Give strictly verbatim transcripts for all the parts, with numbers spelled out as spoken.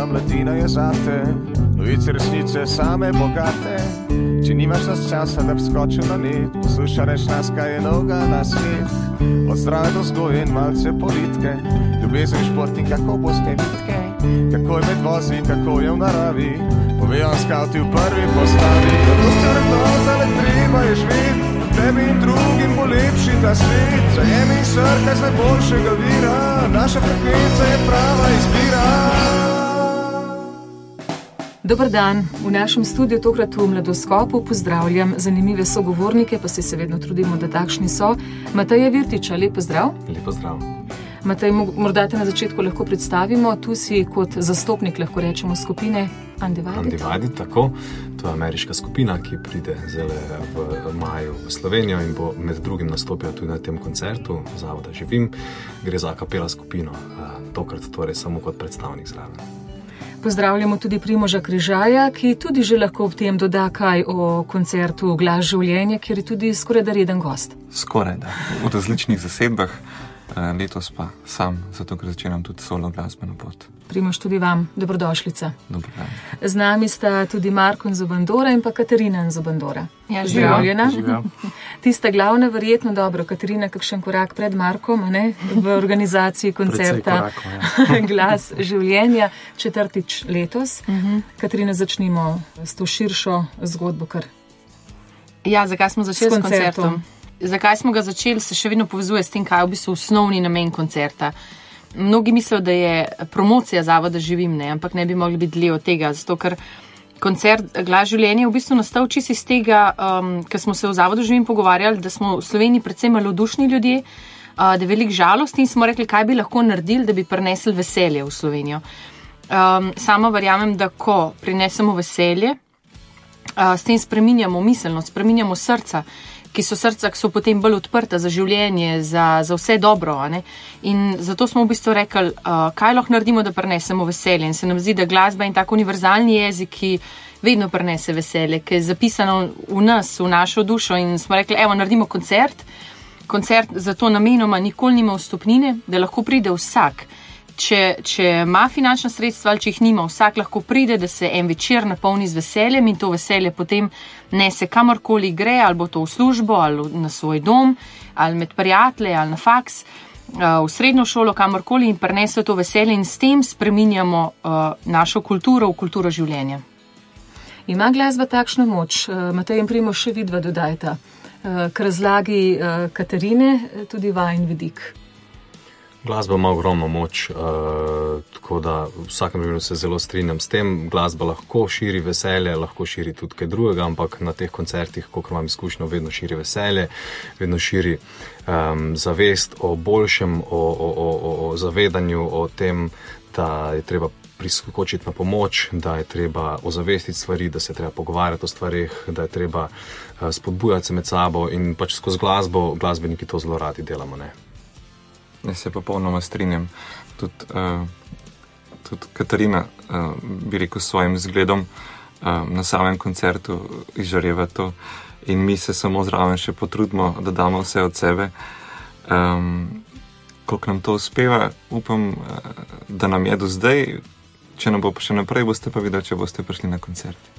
mladina je zate, novice resnice same bogate. Če nimaš nas časa, da bi skočil na net, poslušareš nas, kaj je novega na svet. Od zdrave do vzgoje in malce politike, ljubezen, šport in kako boste bitke, kako je med vozi, kako je v naravi, povejo skavti v prvi postavi. To ste vrednota, le treba je živeti, tebi in drugim bo lepši ta svet. Zajemi srka z najboljšega vira, naša frekvenca je prava izbira. Dober dan, v našem studiu tokrat v Mladoskopu pozdravljam zanimive sogovornike, pa se se vedno trudimo, da takšni so. Mateja Virtiča, lep pozdrav. Lep pozdrav. Matej, morda te na začetku lahko predstavimo, tu si kot zastopnik, lahko rečemo, skupine Undivided. Undivided, tako. To je ameriška skupina, ki pride zdaj v maju v Slovenijo in bo med drugim nastopila tudi na tem koncertu Zavoda Živim. Gre za a capella skupino, tokrat torej samo kot predstavnik zraven. Pozdravljamo tudi Primoža Križaja, ki tudi že lahko ob tem doda kaj o koncertu Glas življenja, kjer je tudi skoraj da reden gost. Skoraj da, v različnih zasedbah, letos pa sam, zato ker začenjam tudi solo glasbeno pot. Primož, tudi vam dobrodošlica. Dobar dan. Z nami sta tudi Marko Nzobandora in pa Katarina Nzobandora. Ja, zdravljena. Živjo. Tista glavna, verjetno dobro, Katarina, kakšen korak pred Markom, a ne, v organizaciji koncerta korakov, ja. Glas življenja, četrtič letos. Uh-huh. Katarina, začnimo s to širšo zgodbo, kar Ja, zakaj smo začeli s, S koncertom. s koncertom? Zakaj smo ga začeli, se še vedno povezuje s tem, kaj je v bistvu osnovni namen koncerta. Mnogi mislijo, da je promocija Zavoda Živim, ne, ampak ne bi mogli biti dlje od tega, zato ker koncert Glas življenja je v bistvu nastal čisto iz tega, um, ker smo se v Zavodu Živim pogovarjali, da smo v Sloveniji predvsem malodušni ljudje, uh, da je velik žalost in smo rekli, kaj bi lahko naredili, da bi prinesli veselje v Slovenijo. Um, sama verjamem, da ko prinesemo veselje, uh, s tem spreminjamo miselnost, spreminjamo srca, ki so srca, ki so potem bolj odprta za življenje, za, za vse dobro. A ne? In zato smo v bistvu rekli, uh, kaj lahko naredimo, da prinesemo veselje. In se nam zdi, da glasba je tak univerzalni jezik, ki vedno prinese veselje, ki je zapisano v nas, v našo dušo. In smo rekli, evo, naredimo koncert. Koncert zato namenoma nikoli nima vstopnine, da lahko pride vsak. Če, če ima finančna sredstva ali če jih nima, vsak lahko pride, da se en večer napolni z veseljem in to veselje potem nese kamorkoli gre, ali bo to v službo, ali na svoj dom, ali med prijatelje, ali na faks, v srednjo šolo, kamorkoli in prinese to veselje in s tem spreminjamo našo kulturo v kulturo življenja. Ima glasba takšno moč? Matej in Primož še vidva dodajta. K razlagi Katarine tudi vajen vidik. Glasba ima ogromno moč, uh, tako da v vsakem primeru se zelo strinjam s tem. Glasba lahko širi veselje, lahko širi tudi kaj drugega, ampak na teh koncertih, kolikor imam izkušnjo, vedno širi veselje, vedno širi um, zavest o boljšem, o, o, o, o zavedanju, o tem, da je treba priskočiti na pomoč, da je treba ozavestiti stvari, da se je treba pogovarjati o stvarih, da je treba uh, spodbujati se med sabo in pač skozi glasbo, glasbeniki to zelo radi delamo, ne. Jaz se popolnoma strinjam. Tudi, uh, tudi Katarina, uh, bi rekel, s svojim zgledom uh, na samem koncertu izžareva to in mi se samo zraven še potrudimo, da damo vse od sebe. Um, koliko nam to uspeva, upam, uh, da nam je do zdaj, če nam bo pa še naprej, boste pa videli, če boste prišli na koncert.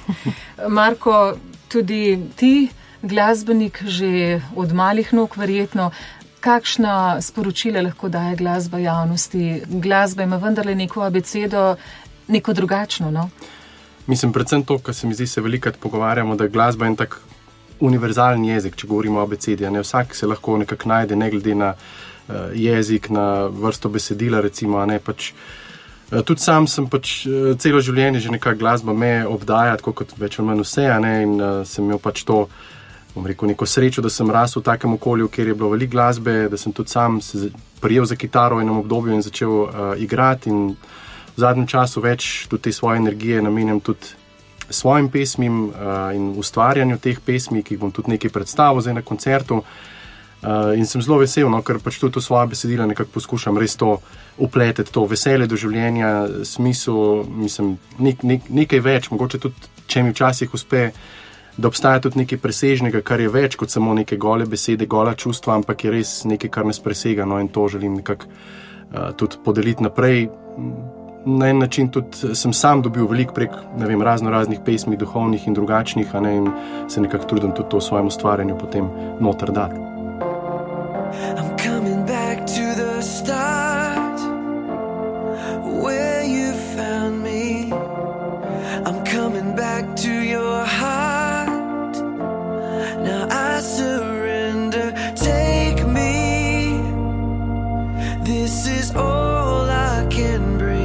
Marko, tudi ti, glasbenik, že od malih nog verjetno, kakšna sporočila lahko daje glasba javnosti? Glasba ima vendarle neko abecedo, neko drugačno, no? Mislim, predvsem to, kar se mi zdi, se velikrat pogovarjamo, da glasba je en tak univerzalni jezik, če govorimo o abecedi. Ne? Vsak se lahko nekako najde, ne glede na uh, jezik, na vrsto besedila, recimo, a ne pač. Uh, tudi sam sem pač uh, celo življenje že nekako glasba me obdaja, tako kot več ali manj vse, a ne, in uh, sem imel pač to, bom rekel, neko srečo, da sem rasel v takem okolju, kjer je bilo veliko glasbe, da sem tudi sam se prijel za kitaro v enem obdobju in začel uh, igrati in v zadnjem času več tudi te svoje energije namenjam tudi svojim pesmim uh, in ustvarjanju teh pesmi, ki jih bom tudi nekaj predstavil zdaj na koncertu. Uh, in sem zelo vesel, no, ker pač tudi v svoje besedila nekako poskušam res to upleteti, to veselje do življenja, smisel, mislim, nek, nek, nekaj več, mogoče tudi, če mi včasih uspe, da obstaja tudi nekaj presežnega, kar je več kot samo neke gole besede, gola čustva, ampak je res nekaj, kar nas presega, no, in to želim nekako uh, tudi podeliti naprej na en način tudi sem sam dobil veliko prek, ne vem, razno raznih pesmi, duhovnih in drugačnih, a ne, in se nekako trudim tudi to v svojem ustvarjanju potem noter dati. I'm coming back to the start, where you found me. I'm coming back to your heart, now I surrender, take me, this is all I can bring.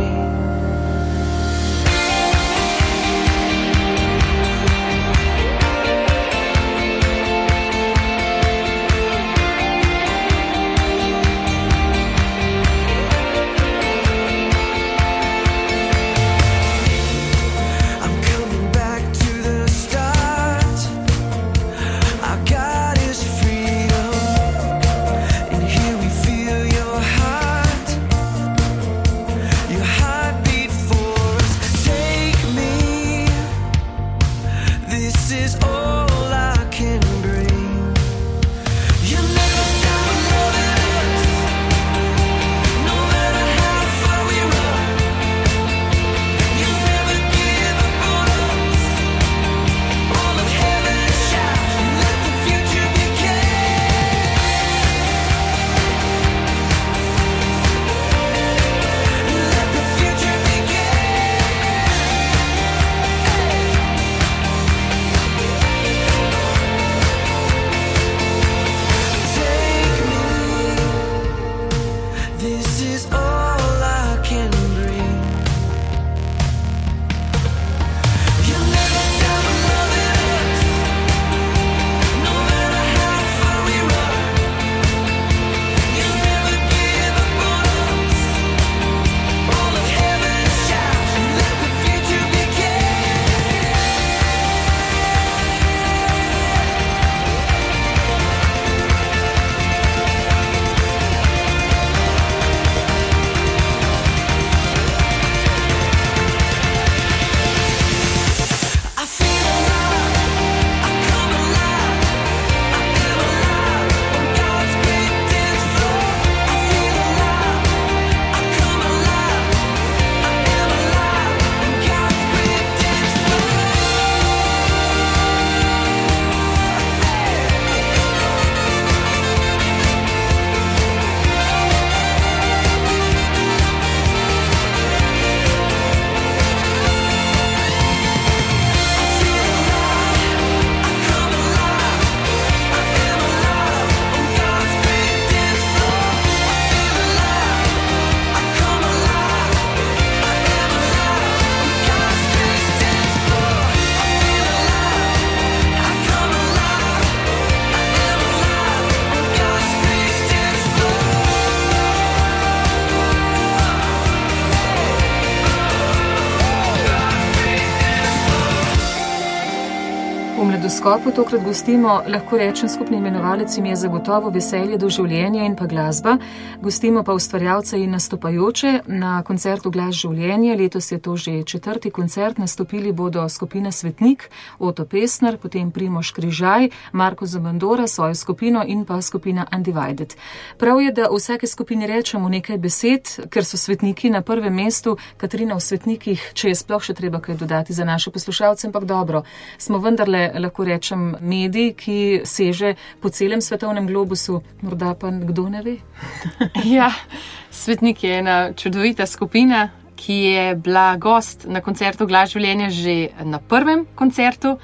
Skopu tokrat gostimo, lahko rečem, skupni imenovalec jim je zagotovo veselje do življenja in pa glasba. Gostimo pa ustvarjalce in nastopajoče na koncertu Glas življenja. Letos je to že četrti koncert. Nastopili bodo skupina Svetnik, Oto Pestner, potem Primož Križaj, Marko Zamandora, svojo skupino in pa skupina Undivided. Prav je, da v vsake skupini rečemo nekaj besed, ker so Svetniki na prvem mestu. Katarina, v Svetnikih, če je sploh še treba kaj dodati za naše poslušalce, ampak dobro, smo vendarle, lahko rečem, medij, ki seže po celem svetovnem globusu, morda pa kdo ne ve. Ja, Svetnik je ena čudovita skupina, ki je bila gost na koncertu Glas življenja že na prvem koncertu.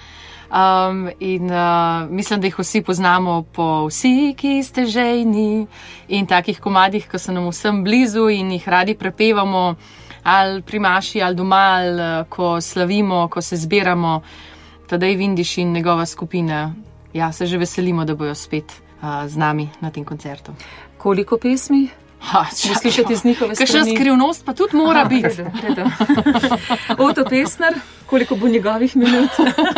Um, in uh, mislim, da jih vsi poznamo po Vsi, ki ste žejni in takih komadih, ki so nam vsem blizu in jih radi prepevamo ali pri maši ali doma, ali ko slavimo, ko se zbiramo. Tadej Vindiš in njegova skupina, ja, se že veselimo, da bojo spet uh, z nami na tem koncertu. Koliko pesmi? Ha, če slišati z njihove strani. Kakšna skrivnost pa tudi mora biti. Oto Pestner, koliko bo njegovih minut?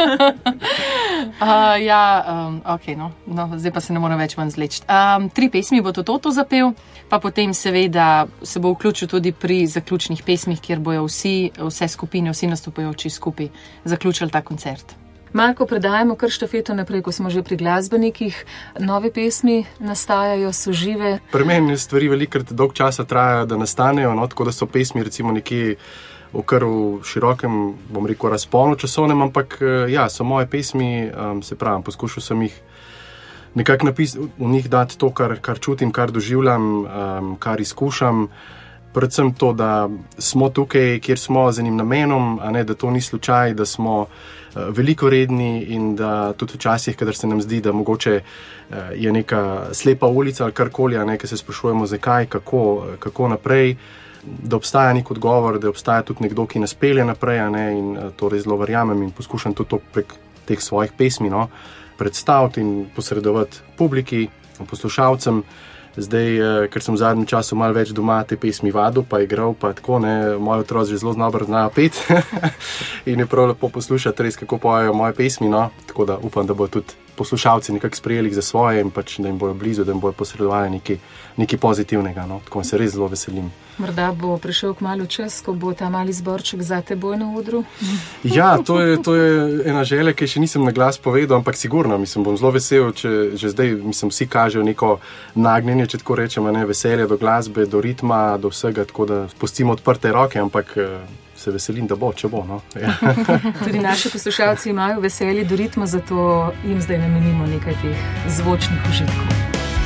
uh, ja, um, ok, no, no, zdaj pa se ne moram več ven zleči. Um, tri pesmi bo to Toto zapel, pa potem seveda se bo vključil tudi pri zaključnih pesmih, kjer bojo vsi, vse skupine, vsi nastopajoči skupaj zaključili ta koncert. Marko, predajamo kar štafeto naprej, ko smo že pri glasbenikih. Nove pesmi nastajajo, so žive. Pri meni stvari velikrat dolg časa trajajo, da nastanejo, no, tako da so pesmi recimo nekje v kar v širokem, bom rekel, razponu časovnem, ampak ja, so moje pesmi, um, se pravim, poskušal sem jih nekako napisati, v njih dati to, kar, kar čutim, kar doživljam, um, kar izkušam. Predvsem to, da smo tukaj, kjer smo z enim namenom, a ne, da to ni slučaj, da smo uh, veliko redni in da tudi včasih, kadar se nam zdi, da mogoče uh, je neka slepa ulica ali karkoli, a ne, ker se sprašujemo zakaj, kako, kako naprej, da obstaja nek odgovor, da obstaja tudi nekdo, ki nas pelje naprej, a ne, in uh, to res zelo verjamem in poskušam tudi to prek teh svojih pesmi, no, predstaviti in posredovati publiki, poslušalcem. Zdaj, ker sem v zadnjem času malo več doma te pesmi vadil, pa igral, pa tako, ne, moji otroci že zelo dobro znajo pet in je prav lepo poslušati res, kako pojejo moje pesmi, no, tako da upam, da bo tudi poslušalci nekako sprejeli za svoje in pač, da jim bojo blizu, da jim bojo posredovali nekaj, nekaj pozitivnega, no, tako se res zelo veselim. Morda bo prišel kmalu čas, ko bo ta mali zborček za teboj na odru? Ja, to je, to je ena želja, ki še nisem na glas povedal, ampak sigurno, mislim, bom zelo vesel, če že zdaj, mislim, vsi kažejo neko nagnjenje, če tako rečem, ne, veselje do glasbe, do ritma, do vsega, tako da pustimo odprte roke, ampak se veselim, da bo, če bo, no. Ja. Tudi naši poslušalci imajo veselje do ritma, zato jim zdaj namenimo nekaj teh zvočnih užitkov.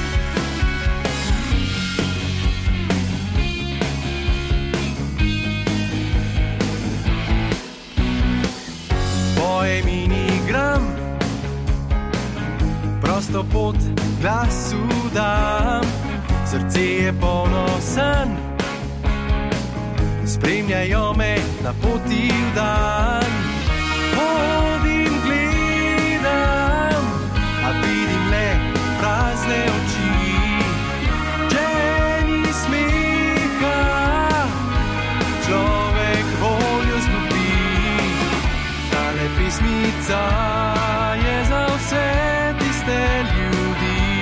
Prosto pot glasu dam, srce je polno sanj, spremljajo me na poti v dan. Hodim, gledam, a vidim le prazne oči, če ni smeha, človek voljo zgubi. Tale pesmica je za vse ljudi,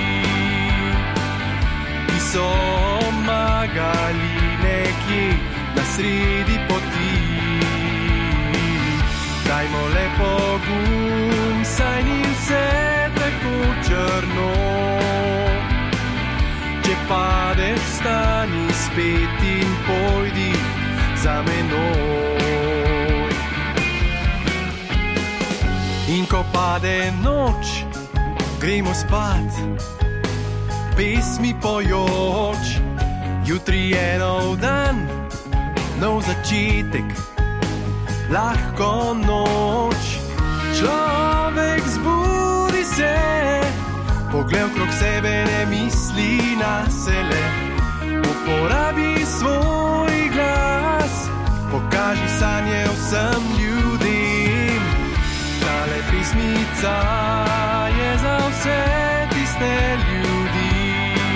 ki so omagali nekje na sredi poti. Dajmo le pogum, saj ni vse tako črno. Če padeš, stani spet in pojdi za menoj. In ko pade noč, gremo spat, pesmi pojoč, jutri je nov dan, nov začetek, lahko noč. Človek zbudi se, pogled okrog sebe, ne misli na sele, uporabi svoj glas, pokaži sanje vsem ljudem. Tale pesmica je za vse tiste ljudi,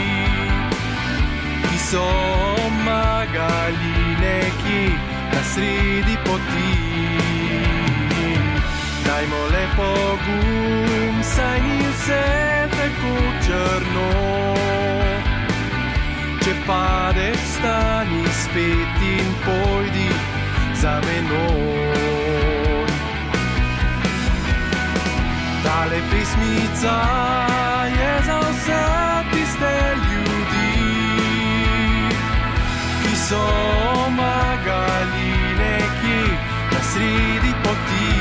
ki so omagali nekje na sredi poti. Dajmo le pogum, saj ni vse tako črno. Če padeš, stani spet in pojdi za menoj. Tale pesmica je za vse tiste ljudi, ki so omagali nekje na sredi poti.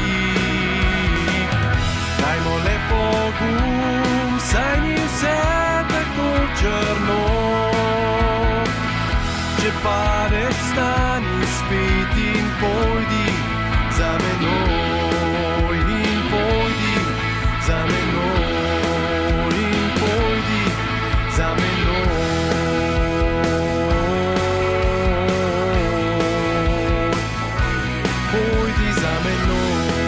Dajmo le pogum, saj ni vse tako črno. Če padeš, stani spet in pojdi za menoj. In pojdi za menoj, in pojdi za menoj. Pojdi za menoj.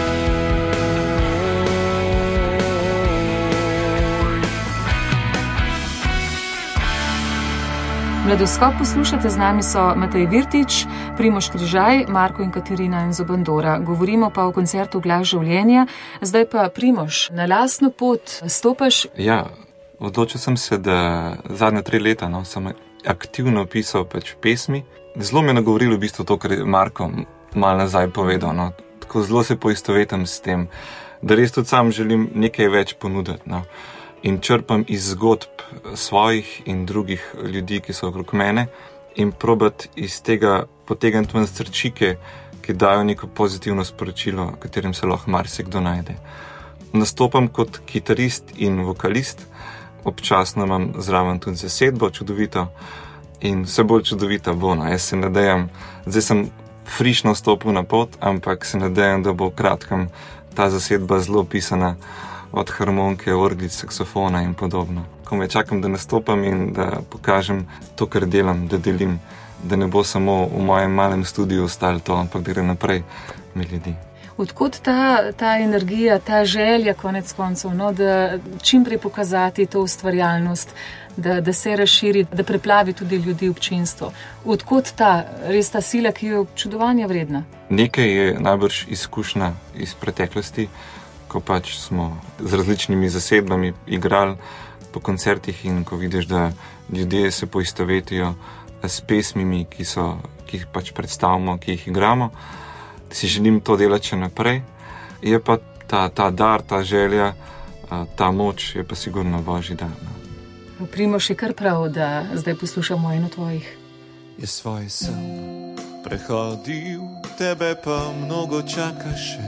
Mladoskop poslušate, z nami so Matej Virtič, Primož Križaj, Marko in Katarina Enzo Bandora. Govorimo pa o koncertu Glas življenja. Zdaj pa, Primož, na lastno pot stopaš? Ja, odločil sem se, da zadnje tri leta no, sem aktivno pisal pač pesmi. Zelo me je nagovorilo v bistvu to, kar je Marko malo nazaj povedal. No. tako zelo se poistovetim s tem, da res tudi sam želim nekaj več ponuditi. No. In črpam iz zgodb svojih in drugih ljudi, ki so okrog mene, in probati iz tega potegniti ven srčike, ki dajo neko pozitivno sporočilo, katerim se lahko marsikdo najde. Nastopam kot kitarist in vokalist, občasno imam zraven tudi zasedbo, čudovito, in vse bolj čudovita bo. No. Jaz se nadejam, zdaj sem frišno stopil na pot, ampak se nadejam, da bo v kratkem ta zasedba zelo pisana od harmonike, orglic, saksofona in podobno. Ko me čakam, da nastopam in da pokažem to, kar delam, da delim, da ne bo samo v mojem malem studiu ostalo to, ampak da gre naprej med ljudi. Odkot ta, ta energija, ta želja konec koncev, no, da čim prej pokazati to ustvarjalnost, da, da se razširi, da preplavi tudi ljudi, občinstvo. Odkot ta, res ta sila, ki je občudovanja vredna? Nekaj je najbrž izkušnja iz preteklosti, ko pač smo z različnimi zasedbami igrali po koncertih in ko vidiš, da ljudje se poistovetijo s pesmimi, ki, so, ki jih pač predstavimo, ki jih igramo, si želim to delati še naprej. Je pa ta, ta dar, ta želja, ta moč je pa sigurno božji dar. No. Primož, je kar prav, da zdaj poslušamo eno tvojih. Je svoj sem prehodil, tebe pa mnogo čaka še.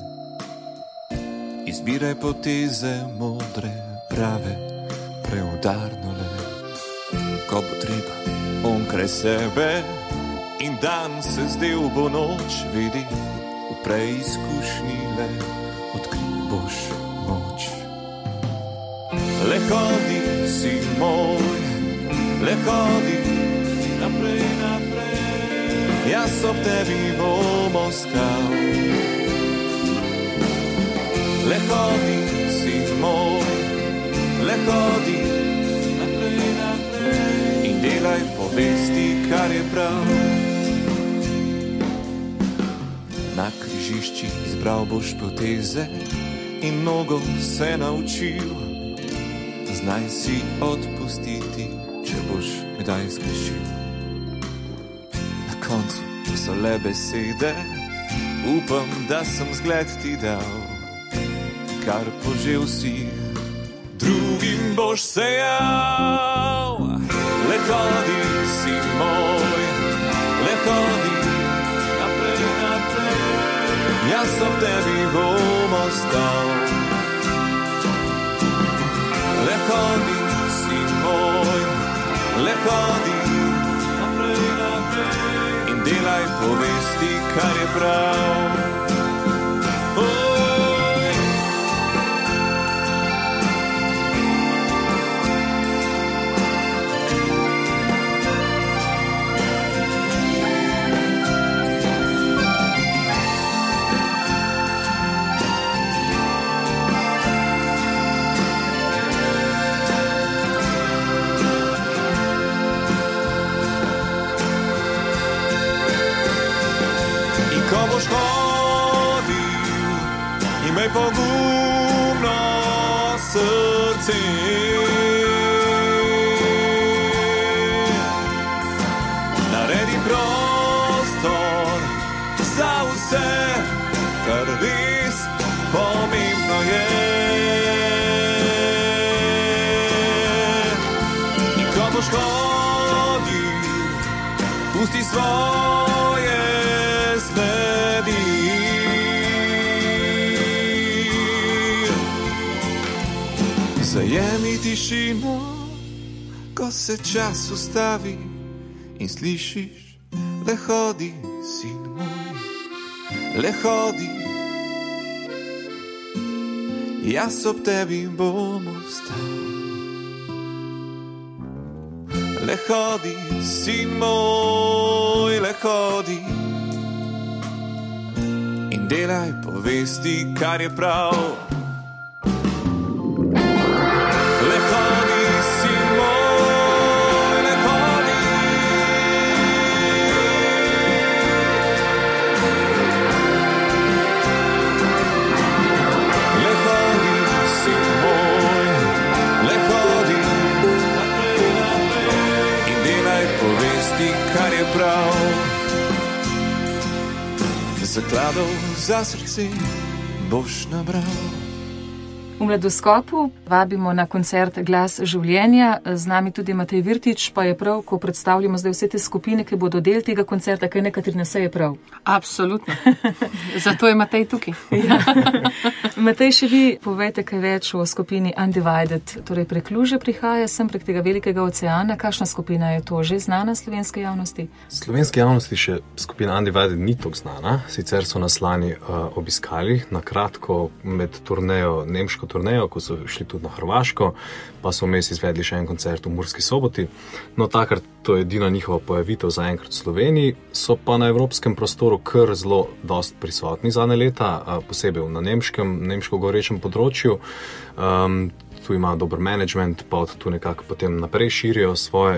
Izbiraj poteze modre, prave, preudarno le. Ko bo treba, onkraj sebe in dan se zdel bo noč, vidi, v preizkušnji le odkril boš moč. Le hodi, si moj, le hodi, naprej, naprej, jaz ob tebi bom ostal. Le hodi, si moj, le hodi, naprej, naprej, in delaj povesti, kar je prav. Na križiščih izbral boš poteze in mnogo se naučil. Znaj si odpustiti, če boš kdaj zgrešil. Na koncu so le besede, upam, da sem zgled ti dal. Kar požel si, drugim boš sejal. Le hodi, si moj, le hodi, naprej, naprej, jaz ob tebi bom ostal. Le hodi, si moj, le hodi, naprej, naprej, in delaj povesti, kar je prav. Ko boš hodil, imej pogumno srce. Naredi prostor za vse, kar res pomembno je. In ko boš hodil, pusti svoje sledi. Zajemi tišino, ko se čas ustavi in slišiš, le hodi, sin moj, le hodi, jaz ob tebi bom ostal. Le hodi, sin moj, le hodi, in delaj povesti, kar je prav. Le hodi, sin moj, le hodi, le hodi, sin moj, le hodi, naprej, naprej, in delaj povesti, kar je prav. zakladov za srce boš nabral. V Mladoskopu vabimo na koncert Glas življenja, z nami tudi Matej Virtič, pa je prav, ko predstavljamo zdaj vse te skupine, ki bodo del tega koncerta, kaj nekateri ne se je prav. Absolutno. Zato je Matej tukaj. Ja. Matej, še vi povejte kaj več o skupini Undivided, torej prek luže prihaja sem, prek tega velikega oceana. Kakšna skupina je to, že znana slovenske javnosti? Slovenske javnosti še skupina Undivided ni tako znana, sicer so nas lani uh, obiskali na kratko med turnejo, nemško turnejo, ko so šli tudi na Hrvaško, pa so vmes izvedli še en koncert v Murski Soboti. No, takrat to je edina njihova pojavitev za enkrat v Sloveniji, so pa na evropskem prostoru kar zelo dost prisotni zadnje leta, posebej na nemškem, nemško govorečem področju. Um, tu ima dober management, pa od tu nekako potem naprej širijo svoje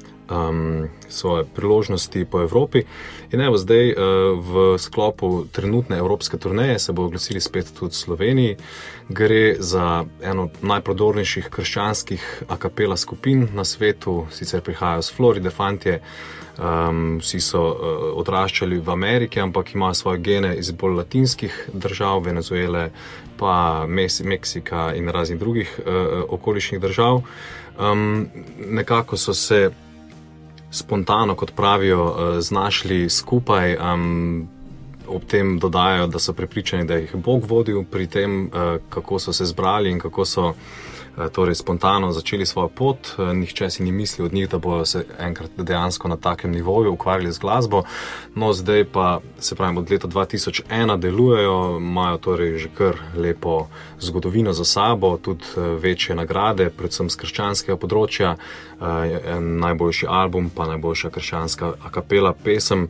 Um, svoje priložnosti po Evropi. In evo zdaj uh, v sklopu trenutne evropske turneje se bo oglasili spet tudi v Sloveniji. Gre za eno najprodornejših krščanskih a capella skupin na svetu, sicer prihajajo z Floride fantje, um, vsi so uh, odraščali v Ameriki, ampak imajo svoje gene iz bolj latinskih držav, Venezuele, pa Meksika in raznih drugih uh, okoliških držav. Um, nekako so se spontano, kot pravijo, znašli skupaj, um, ob tem dodajajo, da so prepričani, da jih Bog vodil pri tem, kako so se zbrali in kako so torej spontano začeli svojo pot. Nihče si ni mislil od njih, da bodo se enkrat dejansko na takem nivoju ukvarjali z glasbo. No, zdaj pa, se pravim, od leta dva tisoč ena delujejo, imajo torej že kar lepo zgodovino za sabo, tudi večje nagrade, predvsem z krščanskega področja, najboljši album, pa najboljša krščanska a capella pesem,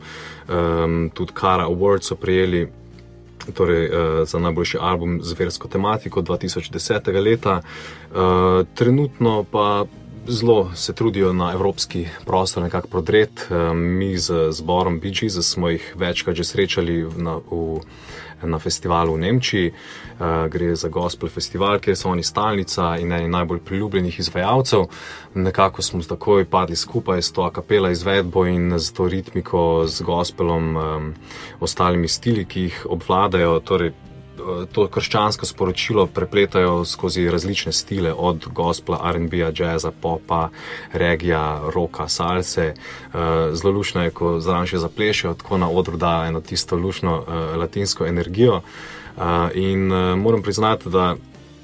tudi Kara Award so prejeli, torej uh, za najboljši album z versko tematiko dva tisoč desetega leta. Uh, trenutno pa zelo se trudijo na evropski prostor nekako prodret. Uh, mi z zborom Bee Gees smo jih večkrat že srečali na, v, na festivalu v Nemčiji. Uh, gre za gospel festival, kjer so oni stalnica in eni najbolj priljubljenih izvajalcev. Nekako smo takoj padli skupaj s to a capella izvedbo in z to ritmiko, z gospelom, um, ostalimi stili, ki jih obvladajo. Torej, to krščansko sporočilo prepletajo skozi različne stile, od gospela, R and B-ja, jazza, popa, regija, roka, salse. Uh, zelo lušno je, ko zraven še zaplešejo, tako na odru da eno tisto lušno uh, latinsko energijo. Uh, in uh, moram priznati, da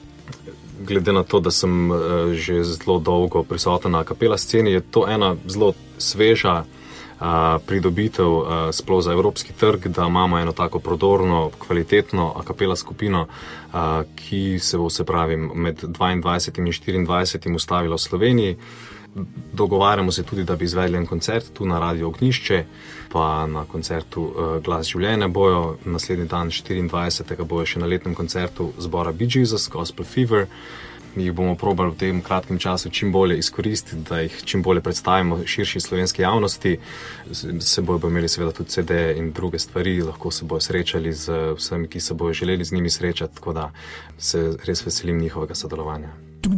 glede na to, da sem uh, že zelo dolgo prisoten na a capella sceni, je to ena zelo sveža uh, pridobitev uh, sploh za evropski trg, da imamo eno tako prodorno, kvalitetno a capella skupino, uh, ki se bo, se pravi, med dvaindvajsetim in štiriindvajsetim ustavila v Sloveniji. Dogovarjamo se tudi, da bi izvedli en koncert tu na Radio Ognjišče, pa na koncertu uh, Glas življenja bojo. Naslednji dan štiriindvajsetega bojo še na letnem koncertu zbora Bee Gees, Gospel Fever. Mi jih bomo probali v tem kratkem času čim bolje izkoristiti, da jih čim bolje predstavimo širši slovenski javnosti. Se bojo imeli seveda tudi C D in druge stvari, lahko se bojo srečali z vsemi, ki se bojo želeli z njimi srečati, tako da se res veselim njihovega sodelovanja.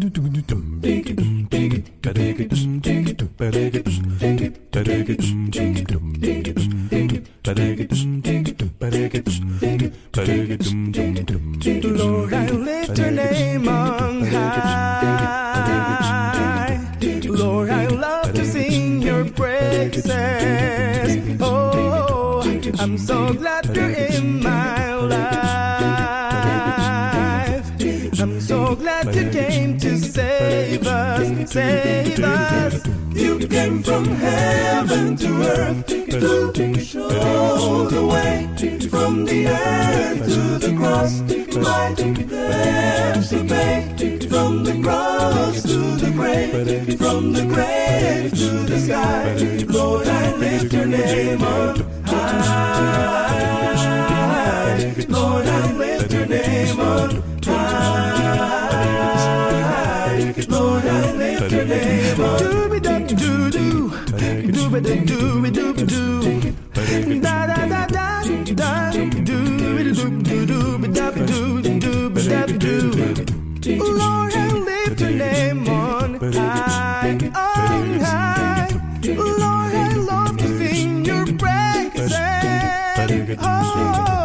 Lord, I lift your name on high. Lord, I love to sing your praises. Oh, I'm so glad you're in my life. I'm so glad you came to save us, save us. You came from heaven to earth to show the way. From the earth to the cross, my lips obey. From the cross to the grave, from the grave to the sky. Lord, I lift your name on high. Lord, I lift your name on high. Lord, I lift your name on doo-be-doo-doo-doo, doo-be-doo-doo-be-doo-be-doo, da-da-da-da, da-doo-be-doo-be-doo-be-doo-be-doo. Lord, I lift your name on high, on high. Lord, I love to sing your praises. Oh,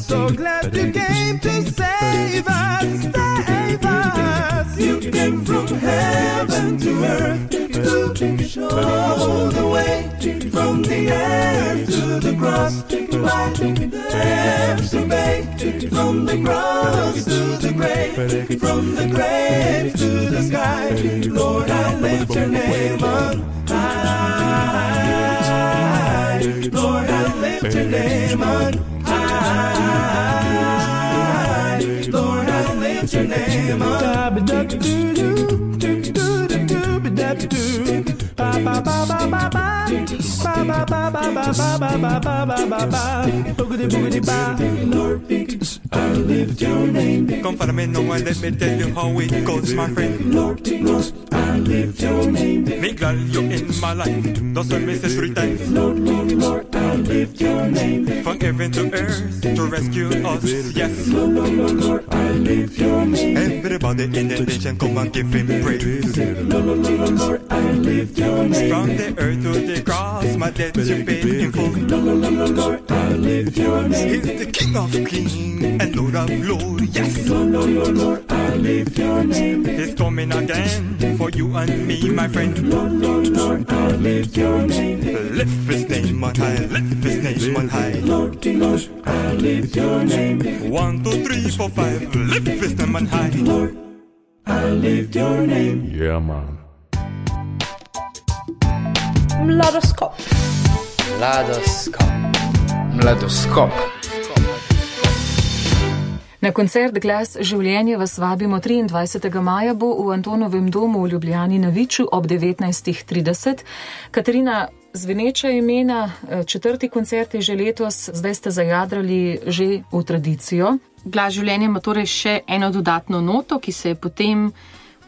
so glad you came to save us, save us. You came from heaven to earth to show the way from the earth to the cross. My steps obey from the cross to the grave, from the grave to the sky. Lord, I lift your name on high. Lord, I lift your name on high. Lord, I lift your name on high. Lord, I lift your name. Come follow me now and let me tell you how it goes, my friend. Lord, Lord, I lift your name. Me girl, you in my life. That's what me say three times. Lord, Lord, Lord, I lift your name. From heaven to earth to rescue us, yes. Lord, Lord, Lord, Lord, I lift your name. Everybody in the nation come and give him praise. Lord, Lord, Lord, Lord, I lift your name. From the earth to the cross, my debt you paid in full. Lord, Lord, Lord, Lord, I lift your name. He's the King of Kings and Lord of Glory, yes. Lord, Lord, Lord, Lord, I lift your name. He's coming again for you and me, my friend. Lord, Lord, Lord, I lift your name. Lift his name on high, lift his name on high. Lord, Lord, I lift your name. One, two, three, four, five, lift his name on high. Lord, I lift your name. Yeah, man. Mladoskop. Mladoskop. Mladoskop. Na koncert Glas življenja vas vabimo triindvajsetega maja, bo v Antonovem domu v Ljubljani na Viču ob devetnajstih trideset. Katarina, zveneča imena, četrti koncert je že letos, zdaj ste zajadrali že v tradicijo. Glas življenja ima torej še eno dodatno noto, ki se je potem uh,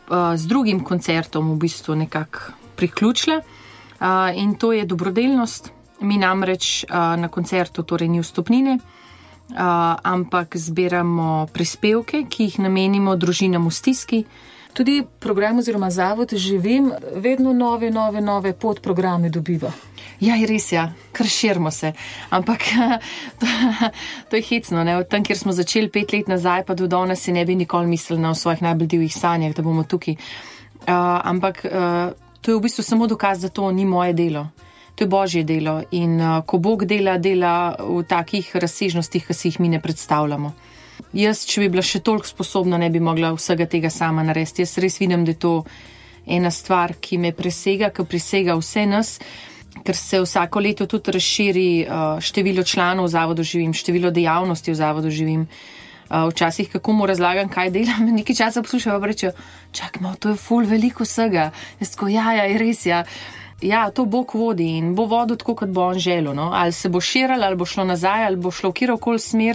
z drugim koncertom v bistvu nekako priključila. Uh, in to je dobrodelnost. Mi namreč uh, na koncertu torej ni vstopnine, Uh, ampak zbiramo prispevke, ki jih namenimo družinam v stiski. Tudi program oziroma zavod Živim vedno nove, nove, nove podprograme dobiva. Ja, je res, ja, kar širimo se. Ampak to, to je hecno, ne? Od tam, kjer smo začeli pet let nazaj, pa do danes si ne bi nikoli mislili na svojih najbolj divjih sanjah, da bomo tukaj. Uh, ampak uh, to je v bistvu samo dokaz, da to ni moje delo. To je Božje delo in uh, ko Bog dela, dela v takih razsežnostih, ki si jih mi ne predstavljamo. Jaz, če bi bila še toliko sposobna, ne bi mogla vsega tega sama narediti. Jaz res vidim, da je to ena stvar, ki me presega, ki presega vse nas, ker se vsako leto tudi razširi uh, število članov v Zavodu Živim, število dejavnosti v Zavodu Živim. Uh, včasih, kako mu razlagam, kaj delam, nekaj časa poslušajo, pa rečejo, čak, malo, to je ful veliko vsega. Jaz tako, ja, ja, je res, ja. Ja, to Bog vodi in bo vodil tako, kot bo on želel. No? Ali se bo širilo, ali bo šlo nazaj, ali bo šlo v kjerokoli smer,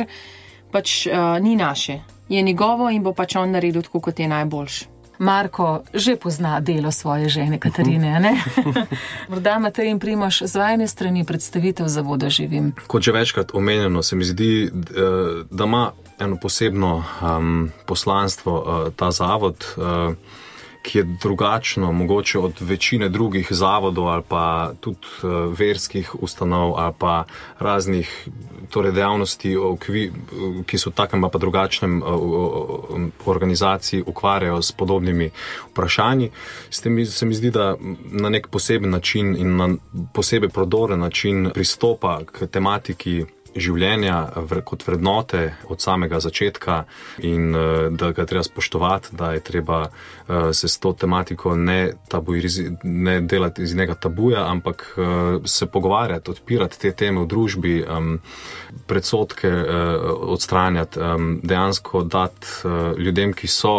pač uh, ni naše. Je njegovo in bo pač on naredil tako, kot je najboljš. Marko že pozna delo svoje žene Katarine, ne? Morda Matej in Primož z vajne strani predstavitev Zavoda Živim. Kot že večkrat omenjeno, se mi zdi, da ima eno posebno um, poslanstvo uh, ta zavod, uh, ki je drugačno mogoče od večine drugih zavodov ali pa tudi uh, verskih ustanov ali pa raznih torej dejavnosti, ki so v takem pa drugačnem uh, organizaciji ukvarjajo s podobnimi vprašanji. S tem se mi zdi, da na nek poseben način in na posebej prodoren način pristopa k tematiki življenja kot vrednote od samega začetka in da ga treba spoštovati, da je treba se s to tematiko ne, tabuiz, ne delati iz njega tabuja, ampak se pogovarjati, odpirati te teme v družbi, predsodke odstranjati, dejansko dati ljudem, ki so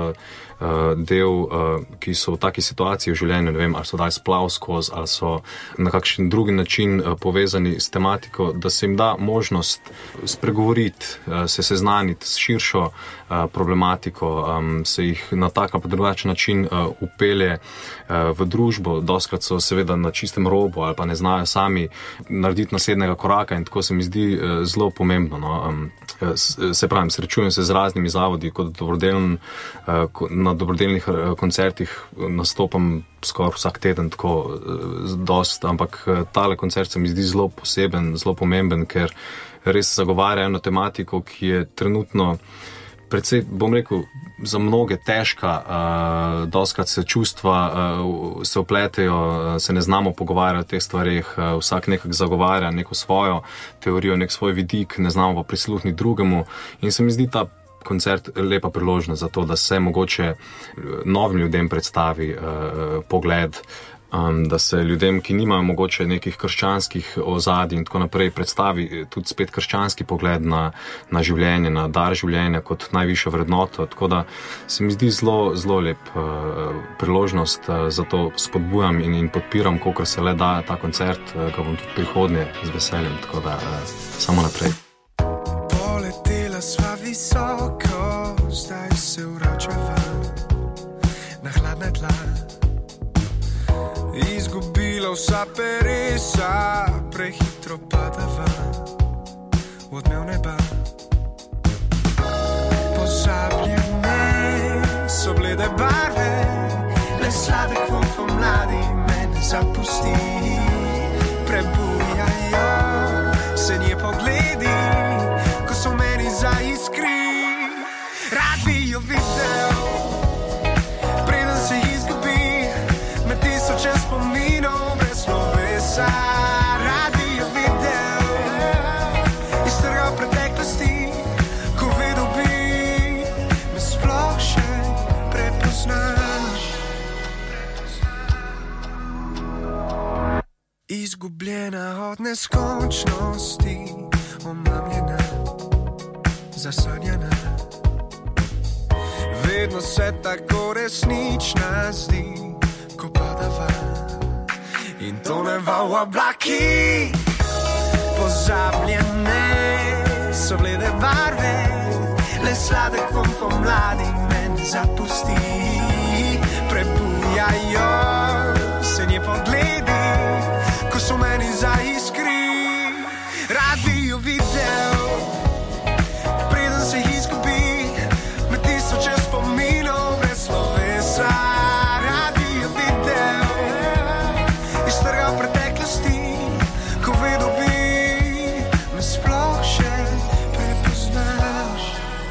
del, ki so v taki situaciji v življenju, ne vem, ali so dali splav skozi, ali so na kakšen drugi način povezani s tematiko, da se jim da možnost spregovoriti, se seznaniti s širšo problematiko, se jih na tak ali drugačen način upelje v družbo. Doskrat so seveda na čistem robu ali pa ne znajo sami narediti naslednjega koraka in tako se mi zdi zelo pomembno. No. Se pravim, srečujem se z raznimi zavodi kot dobrodelen na dobrodelnih koncertih nastopam skoraj vsak teden, tako dost, ampak tale koncert se mi zdi zelo poseben, zelo pomemben, ker res zagovarja eno tematiko, ki je trenutno predvsej, bom rekel, za mnoge težka, uh, dostkrat se čustva uh, se opletejo, uh, se ne znamo pogovarjati o teh stvareh, uh, vsak nekako zagovarja neko svojo teorijo, nek svoj vidik, ne znamo pa prisluhniti drugemu in se mi zdi ta koncert lepa priložnost za to, da se mogoče novim ljudem predstavi uh, pogled, um, da se ljudem, ki nimajo mogoče nekih krščanskih ozadij in tako naprej, predstavi tudi spet krščanski pogled na, na življenje, na dar življenja kot najvišjo vrednoto. Tako da se mi zdi zelo, zelo lep uh, priložnost, uh, zato spodbujam in, in podpiram, kolikor se le da ta koncert, uh, ga bom tudi prihodnje z veseljem, tako da uh, samo naprej. Poletela sva visoko, zdaj se vračava na hladna tla. Izgubila vsa peresa, prehitro padava v odmev neba. Pozabljene so blede barve, le sladek vonj pomladi me ne zapusti. Prebujajo se nje pogledi, ko so meni zaiskri. Rad bi jo videl, preden se izgubi med tisoče spominov brez slovesa. Rad bi jo videl, iztrgal preteklosti, ko vedel bi, me sploh še prepoznaš. Izgubljena od neskončnosti, omamljena, zasanjana. Vedno se tako resnična zdi, ko padava in toneva v oblaki. Pozabljene so blede barve, le sladek vonj pomladi me ne zapusti. Prebujajo se nje pogledi, ko so meni zaiskri. Rad bi jo videl, preden se izgubi med tisoče spominov brez slovesa. Rad bi jo videl, iztrgal preteklosti, ko vedel bi, me sploh še prepoznaš.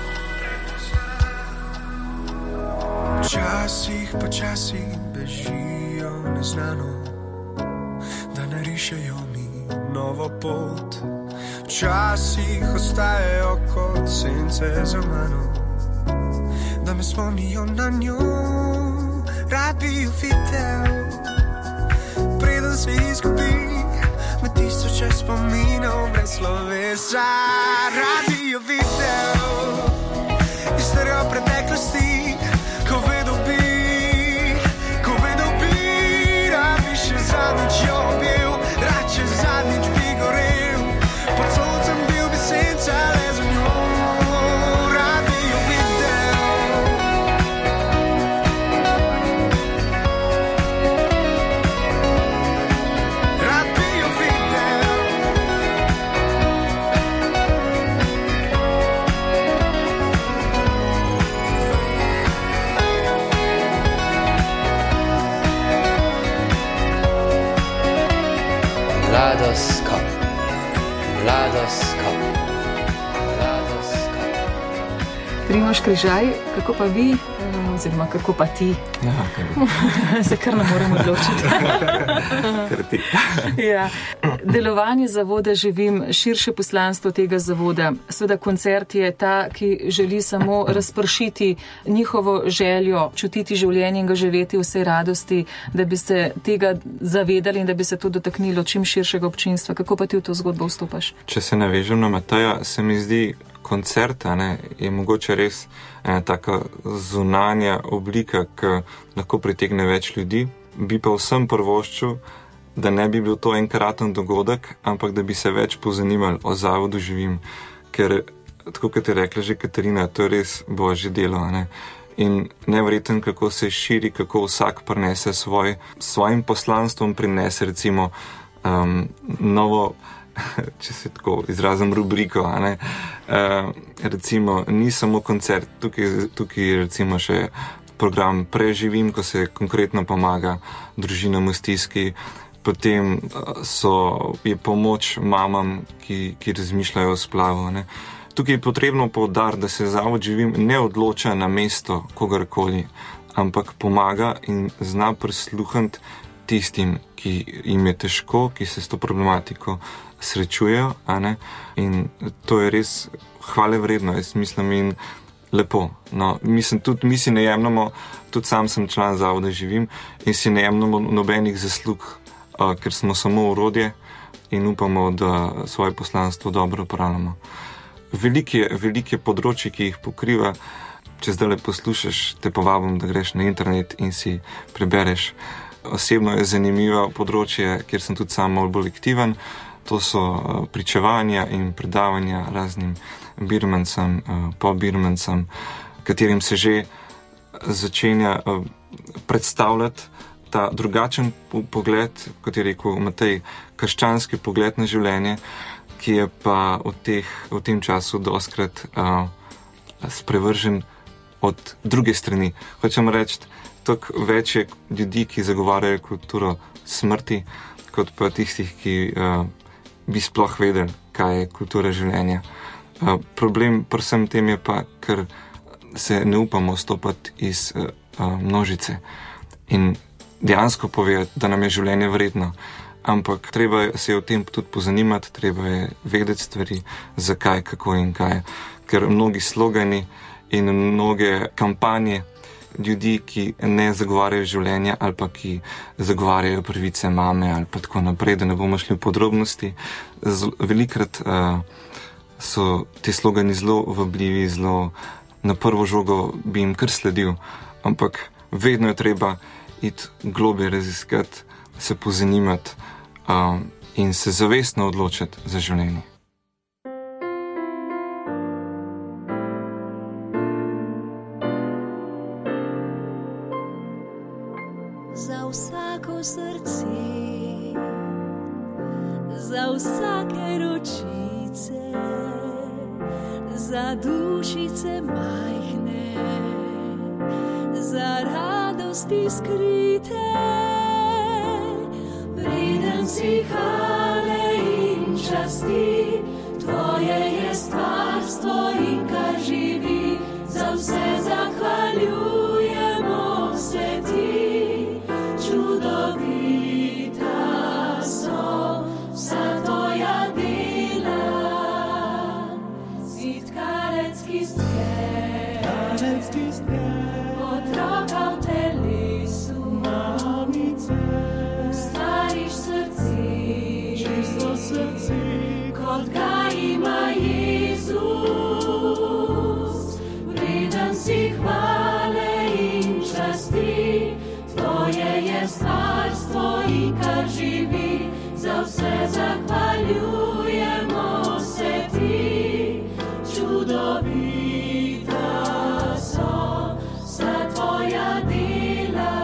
Včasih pa časi bežijo neznano, da narišejo mi novo pot. Včasih ostajajo kot sence za mano, da me spomnijo na njo. Rad bi jo videl, preden se izgubi med tisoče spominov brez slovesa. Rad bi jo videl, iztrgal preteklosti, ko vedel bi, ko vedel bi, rad bi še zadnjič jo bil, rad če zadnjič bi gorel, pod soncem bil bi senca le za njo. Rad bi jo videl, rad bi jo videl. Mladoskop, mladoskop, mladoskop. Primož Križaj, kako pa vi, oziroma kako pa ti? Ja, kar Se kar ne morem odločiti. kar ti. Ja. Delovanje zavoda Živim, širše poslanstvo tega zavoda. Seveda koncert je ta, ki želi samo razpršiti njihovo željo, čutiti življenje in ga živeti v vsej radosti, da bi se tega zavedali in da bi se to dotaknilo čim širšega občinstva. Kako pa ti v to zgodbo vstopaš? Če se navežem na Mateja, se mi zdi koncert, a ne, je mogoče res ena taka zunanja oblika, ki lahko pritegne več ljudi. Bi pa vsem privoščil, da ne bi bil to enkraten dogodek, ampak da bi se več pozanimali o zavodu Živim. Ker, tako kot je rekla že Katarina, to je res božje delo, a ne. In neverjeten, kako se širi, kako vsak prinese svoj, svojim poslanstvom prinese recimo um, novo, če se tako izrazim, rubriko, a ne. Uh, recimo, ni samo koncert, tukaj, tukaj recimo še program Preživim, ko se konkretno pomaga družinam v stiski. Potem so, je pomoč mamam, ki, ki razmišljajo o splavu. Ne. Tukaj je potrebno poudariti, da se Zavod Živim ne odloča na mesto kogarkoli, ampak pomaga in zna prisluhniti tistim, ki jim je težko, ki se s to problematiko srečujejo. A ne. In to je res hvale vredno, jaz mislim, in lepo. No, mislim, tudi mi si ne jemljamo, tudi sam sem član Zavoda Živim in si ne jemljamo nobenih zaslug, uh, ker smo samo orodje in upamo, da svoje poslanstvo dobro upravljamo. Velike, velike področje, ki jih pokriva, če zdaj le poslušaš, te povabim, da greš na internet in si prebereš. Osebno je zanimivo področje, kjer sem tudi sam malo bolj aktiven. To so pričevanja in predavanja raznim birmancem, po-birmancem, katerim se že začenja predstavljati ta drugačen pogled, kot je rekel Matej, krščanski pogled na življenje, ki je pa v, teh, v tem času dostkrat uh, sprevržen od druge strani. Hočem reči, tako več je ljudi, ki zagovarjajo kulturo smrti, kot pa tistih, ki uh, bi sploh vedeli, kaj je kultura življenja. Uh, problem pri vsem tem je pa, ker se ne upamo stopati iz uh, uh, množice in dejansko povedati, da nam je življenje vredno. Ampak treba se je o tem tudi pozanimati, treba je vedeti stvari, zakaj, kako in kaj. Ker mnogi slogani in mnoge kampanje ljudi, ki ne zagovarjajo življenja ali pa ki zagovarjajo pravice mame ali pa tako naprej, da ne bomo šli v podrobnosti, velikrat uh, so ti slogani zelo vabljivi, zelo na prvo žogo bi jim kar sledil, ampak vedno je treba iti globje raziskati, se pozanimati um, in se zavestno odločiti za življenje. Za vsako srce, za vsake ročice, za dušice majhne, za radosti skrite, vreden si hvale in časti, tvoje je stvarstvo in kar živi, za vse zahvaljujemo se ti, čudovita so vsa tvoja dela, si tkalec, ki ste, otroka v telesu, mamice, ustvariš srce, čisto srce, kot ga ima Jezus. Vreden si hvale in časti, tvoje je stvarstvo in kar živi, za vse zahvaljujemo se ti, čudovita so vsa tvoja dela.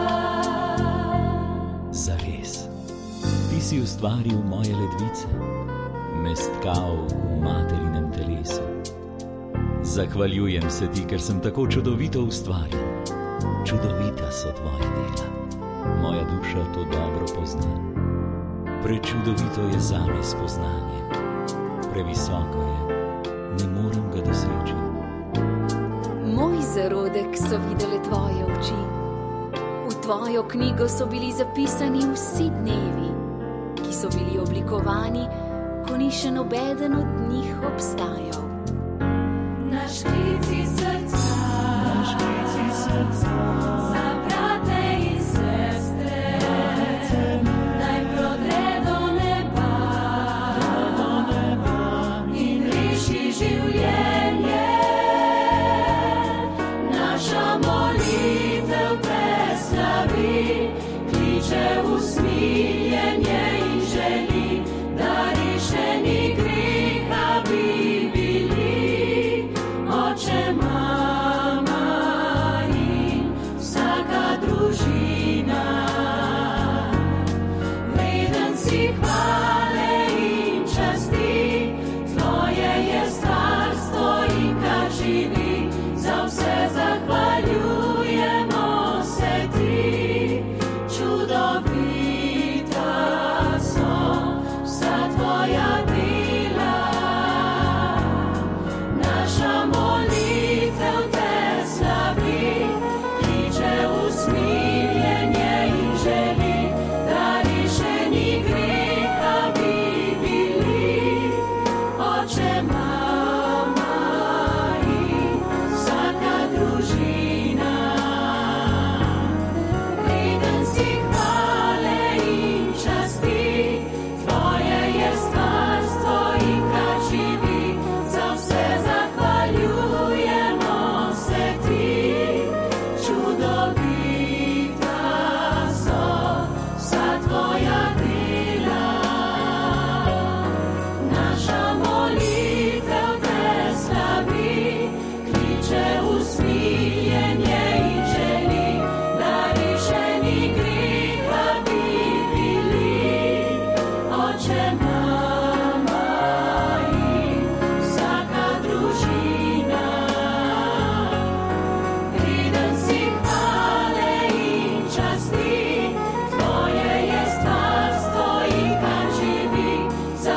Zares, ti si ustvaril moje ledvice, me stkal v materinem telesu. Zahvaljujem se ti, ker sem tako čudovito ustvarjen. Čudovita so tvoja dela, moja duša to dobro pozna. Prečudovito je zame spoznanje, previsoko je, ne morem ga doseči. Moj zarodek so videle tvoje oči, v tvojo knjigo so bili zapisani vsi dnevi, ki so bili oblikovani, ko ni še nobeden od njih obstajal. Naš klici srca, naš klici srca, za brate in sestre, naj prodre do neba, do neba in reši življenje. Naša molitev preslavi, kliče usmiljenje in želi, da rešeni greha bi bili. Oče, mama in vsa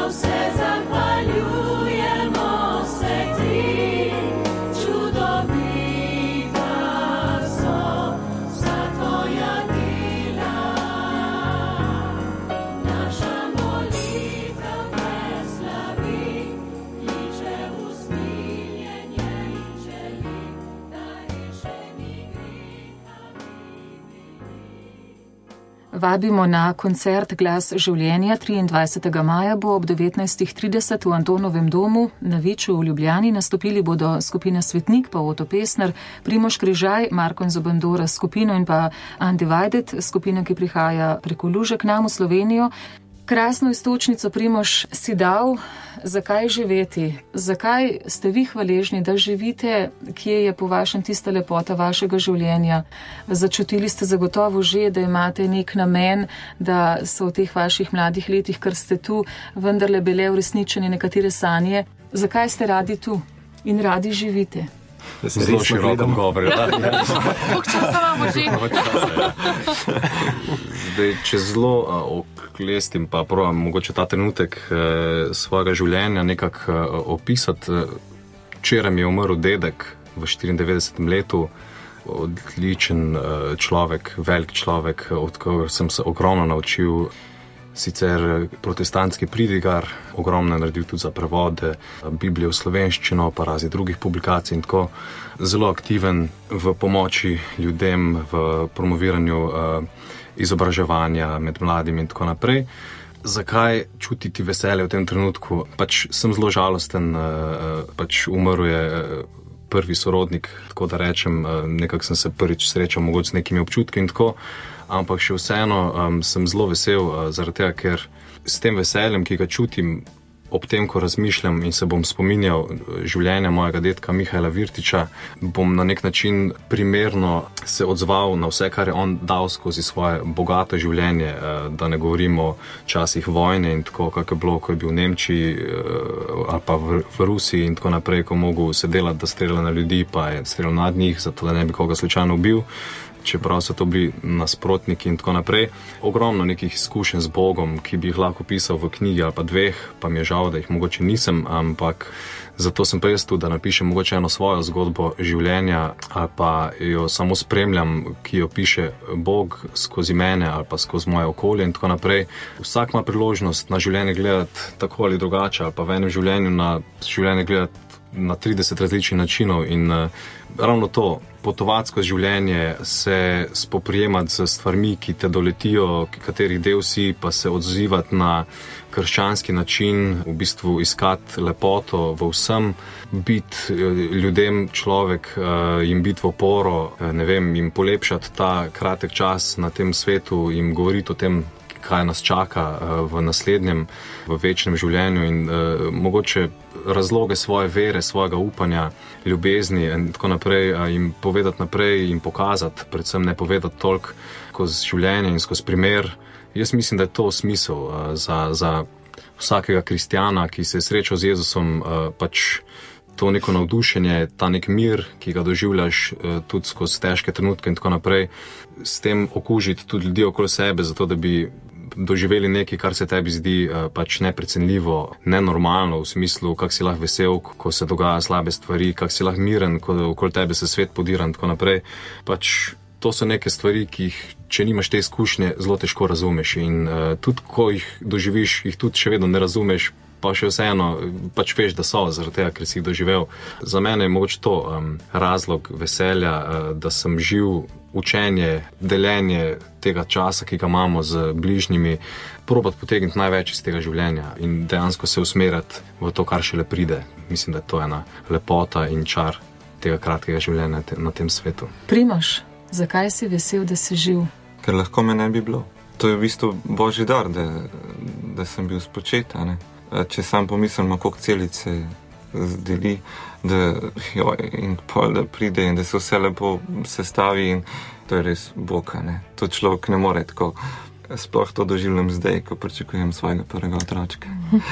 Vabimo na koncert Glas življenja. triindvajsetega maja bo ob devetnajstih trideset v Antonovem domu na Viču v Ljubljani. Nastopili bodo skupina Svetnik, pa Oto Pesner, Primož Križaj, Marko in Zobandora skupino in pa Undivided, skupina, ki prihaja preko Luže k nam v Slovenijo. Krasno iztočnico, Primož, si dal. Zakaj živeti? Zakaj ste vi hvaležni, da živite? Kje je po vašem tista lepota vašega življenja? Začutili ste zagotovo že, da imate nek namen, da so v teh vaših mladih letih, kar ste tu, vendarle bile uresničene nekatere sanje. Zakaj ste radi tu in radi živite? Zelo širok odgovor. Zdaj, če zelo oklestim, pa pravim, mogoče ta trenutek svojega življenja nekako opisati. Včeraj mi je umrl dedek v štiriindevetdesetem letu, odličen človek, velik človek, od koga sem se ogromno naučil. Sicer protestantski pridigar, ogromno je naredil tudi za prevode Biblije v slovenščino, pa razi drugih publikacij in tako. Zelo aktiven v pomoči ljudem, v promoviranju uh, izobraževanja med mladimi in tako naprej. Zakaj čutiti veselje v tem trenutku? Pač sem zelo žalosten, uh, pač umrl je prvi sorodnik, tako da rečem, uh, nekako sem se prvič srečal mogoče z nekimi občutki in tako. Ampak še vseeno um, sem zelo vesel, uh, zaradi tega, ker s tem veseljem, ki ga čutim ob tem, ko razmišljam in se bom spominjal življenja mojega dedka Mihajla Virtiča, bom na nek način primerno se odzval na vse, kar je on dal skozi svoje bogato življenje, uh, da ne govorimo o časih vojne in tako, kako je bilo, ko je bil v Nemčiji uh, ali pa v, v Rusiji in tako naprej, ko mogel se delati, da strelja na ljudi, pa je streljal nad njih, zato da ne bi koga slučajno ubil. Čeprav so to bili nasprotniki in tako naprej. Ogromno nekih izkušenj z Bogom, ki bi jih lahko pisal v knjigi ali pa dveh, pa mi je žal, da jih mogoče nisem, ampak zato sem pa jaz tu, da napišem mogoče eno svojo zgodbo življenja ali pa jo samo spremljam, ki jo piše Bog skozi mene ali pa skozi moje okolje in tako naprej. Vsak ima priložnost na življenje gledati tako ali drugače ali pa v enem življenju na življenje gledati na trideset različnih načinov in uh, ravno to, potovati skozi življenje, se spoprijemati z stvarmi, ki te doletijo, katerih del si, pa se odzivati na krščanski način, v bistvu iskati lepoto v vsem, biti ljudem človek, uh, jim biti v oporo, uh, ne vem, jim polepšati ta kratek čas na tem svetu, jim govoriti o tem, kaj nas čaka v naslednjem, v večnem življenju in uh, mogoče razloge svoje vere, svojega upanja, ljubezni in tako naprej uh, jim povedati naprej in pokazati, predvsem ne povedati toliko skozi življenje in skozi primer. Jaz mislim, da je to smisel uh, za, za vsakega kristjana, ki se je srečal z Jezusom, uh, pač to neko navdušenje, ta nek mir, ki ga doživljaš uh, tudi skozi težke trenutke in tako naprej, s tem okužiti tudi ljudi okoli sebe, zato da bi doživeli nekaj, kar se tebi zdi uh, pač neprecenljivo, nenormalno v smislu, kak si lahko vesel, ko se dogaja slabe stvari, kak si lahko miren, ko okoli tebe se svet podira in tako naprej. Pač to so neke stvari, ki jih, če nimaš te izkušnje, zelo težko razumeš in uh, tudi, ko jih doživiš, jih tudi še vedno ne razumeš, pa še vseeno, pač veš, da so, zaradi tega, ker si jih doživel. Za mene je mogoče to um, razlog veselja, uh, da sem živ, učenje, deljenje tega časa, ki ga imamo z bližnjimi, probati potegniti največ iz tega življenja in dejansko se usmerjati v to, kar šele pride. Mislim, da je to ena lepota in čar tega kratkega življenja na tem svetu. Primož, zakaj si vesel, da si živ? Ker lahko me ne bi bilo. To je v bistvu božji dar, da, da sem bil spočet, ne? Če sam pomislim, koliko celic se zdeli, da, joj, in pol, da pride in da se vse lepo sestavi in to je res Bog, ne. To človek ne more tako. Sploh to doživljam zdaj, ko pričakujem svojega prvega otročka.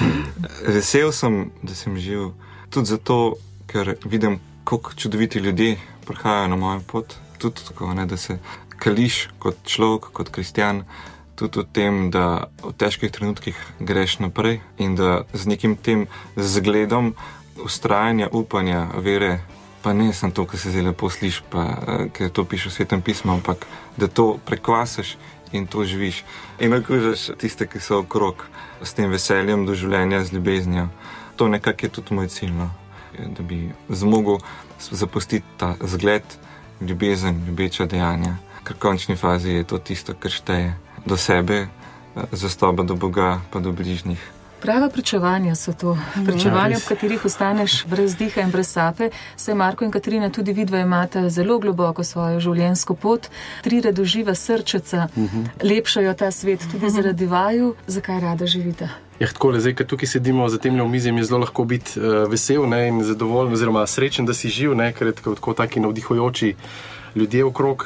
Vesel sem, da sem živ, tudi zato, ker vidim, koliko čudoviti ljudje prihajajo na mojo pot. Tudi tako, ne, da se kališ kot človek, kot kristjan, tudi o tem, da v težkih trenutkih greš naprej in da z nekim tem zgledom ustrajanja, upanja, vere, pa ne samo to, kar se zdaj lepo sliši, pa ker to piše v Svetem pismu, ampak da to prekvasaš in to živiš. In okužaš tiste, ki so okrog, s tem veseljem do življenja, z ljubeznijo. To nekako je tudi moj cilj, no? Da bi zmogel zapustiti ta zgled, ljubezen, ljubeča dejanja. Ker v končni fazi je to tisto, kar šteje do sebe, zastopa do Boga, pa do bližnjih. Prava pričevanja so to. Pričevanja, v katerih ostaneš brez diha in brez sape. Saj Marko in Katarina, tudi vidva imata zelo globoko svojo življenjsko pot. Tri radoživa srčeca uh-huh. lepšajo ta svet tudi uh-huh. zaradi vaju. Zakaj rada živite? Ja, takole, zdaj, ker tukaj sedimo za tem omizjem, je zelo lahko biti uh, vesel, ne, in zadovoljen oziroma srečen, da si živ, ne, ker je tako, tako taki navdihujoči ljudje okrog.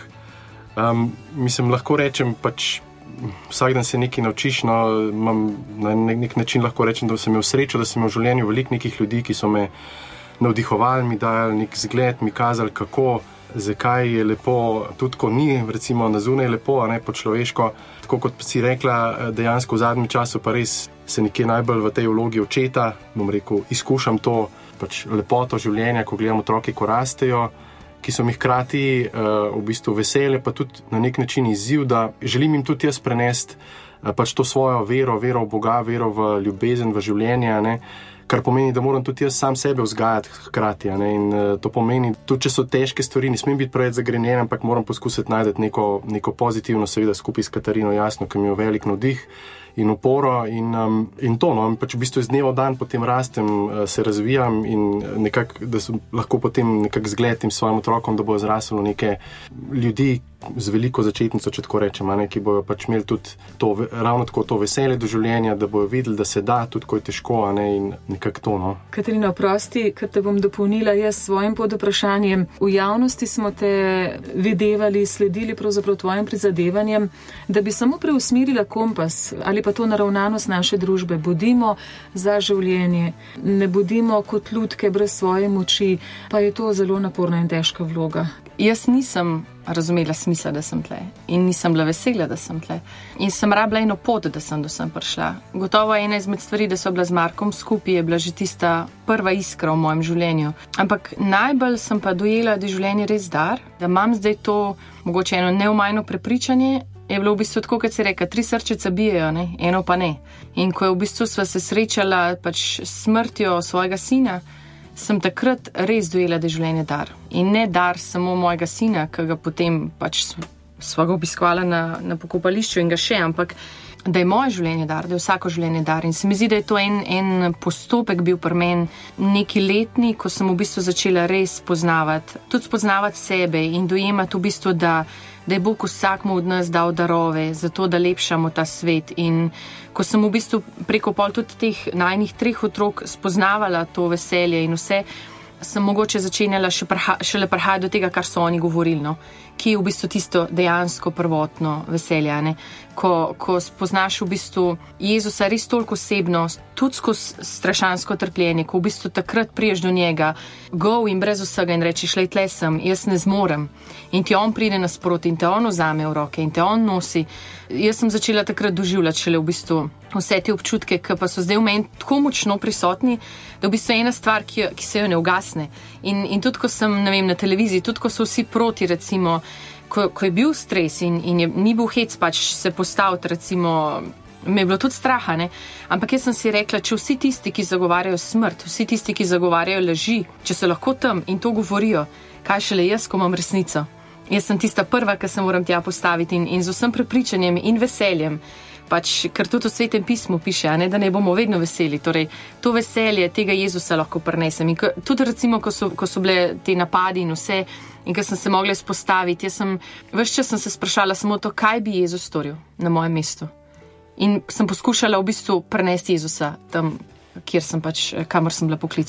Um, mislim, lahko rečem, pač vsak dan se nekaj naučiš, no, imam na nek način lahko rečem, da sem imel srečo, da sem imel v življenju veliko nekih ljudi, ki so me navdihovali, mi dajali nek zgled, mi kazali, kako, zakaj je lepo, tudi ko ni, recimo na zunaj lepo, a ne po človeško. Tako kot si rekla, dejansko v zadnjem času pa res se nekje najbolj v tej vlogi očeta, bom rekel, izkušam to pač lepoto življenja, ko gledam otroke, ko rastejo, ki so mi hkrati uh, v bistvu veselje, pa tudi na nek način izziv, da želim jim tudi jaz prenesti uh, pač to svojo vero, vero v Boga, vero v ljubezen, v življenje, ne? Kar pomeni, da moram tudi jaz sam sebe vzgajati hkrati, ne? In uh, to pomeni, tudi če so težke stvari, ne smem biti preveč zagrenjen, ampak moram poskusiti najti neko, neko pozitivno, seveda skupaj s Katarino, jasno, ki mi je velik navdih in uporo in, um, in to, no, pač v bistvu iz dneva v dan potem rastem, uh, se razvijam in nekako, da sem lahko potem nekako zgled tem svojim otrokom, da bo zraslo neke ljudi z veliko začetnico, če tako rečem, ne, ki bojo pač imeli tudi to, ravno tako to veselje do življenja, da bojo videli, da se da, tudi ko je težko, a ne, in nekako to, no. Katarina, oprosti, ker te bom dopolnila jaz svojim podvprašanjem. V javnosti smo te videvali, sledili pravzaprav tvojim prizadevanjem, da bi samo preusmerila kompas ali pa to naravnanost naše družbe. Bodimo za življenje, ne bodimo kot lutke brez svoje moči, pa je to zelo naporna in težka vloga. Jaz nisem razumela smisla, da sem tle in nisem bila vesela, da sem tle. In sem rabila eno pot, da sem do sem prišla. Gotovo ena izmed stvari, da so bila z Markom skupaj, je bila že tista prva iskra v mojem življenju. Ampak najbolj sem pa dojela, da je življenje res dar, da imam zdaj to mogoče eno neomajno prepričanje. Je bilo v bistvu tako, kot si reka, tri srčica bijejo, ne? Eno pa ne. In ko je v bistvu sva se srečala pač smrtjo svojega sina, sem takrat res dojela, da je življenje dar. In ne dar samo mojega sina, ki ga potem pač sva ga obiskovala na, na pokopališču in ga še, ampak da je moje življenje dar, da je vsako življenje dar. In se mi zdi, da je to en, en postopek bil pri meni neki letni, ko sem v bistvu začela res spoznavati, tudi spoznavati sebe in dojemati v bistvu, da da je Bog vsakmu od nas dal darove, zato da lepšamo ta svet. In ko sem v bistvu preko pol tudi teh najnih treh otrok spoznavala to veselje in vse, sem mogoče začenjala še prha, šele prihajati do tega, kar so oni govorili, no? Ki je v bistvu tisto dejansko prvotno veselje, ne? Ko, ko spoznaš v bistvu Jezusa res toliko osebno, tudi skozi strašansko trpljenje, ko v bistvu takrat priješ do njega, go in brez vsega in rečeš, lej, tle sem, jaz ne zmorem. In ti on pride nasproti in te on vzame v roke in te on nosi. Jaz sem začela takrat doživljati šele v bistvu vse te občutke, ki pa so zdaj v meni tako močno prisotni, da v bistvu je ena stvar, ki, ki se jo ne ugasne. In, in tudi, ko sem, ne vem, na televiziji, tudi, ko so vsi proti, recimo, ko, ko je bil stres in, in je, ni bil hec pač se postaviti, recimo, me je bilo tudi straha, ne? Ampak jaz sem si rekla, če vsi tisti, ki zagovarjajo smrt, vsi tisti, ki zagovarjajo laži, če so lahko tam in to govorijo, kaj šele jaz, ko imam resnico. Jaz sem tista prva, ki se moram tja postaviti in, in z vsem prepričanjem in veseljem, pač, ker tudi v Svetem pismu piše, ne, da ne bomo vedno veseli. Torej, to veselje tega Jezusa lahko prinesem. In ko, tudi recimo, ko so, ko so bile te napadi in vse, in ko sem se mogla izpostaviti, jaz sem, ves čas sem se sprašala samo to, kaj bi Jezus storil na mojem mestu. In sem poskušala v bistvu prenesti Jezusa tam, kjer sem pač, kamor sem bila poklicana.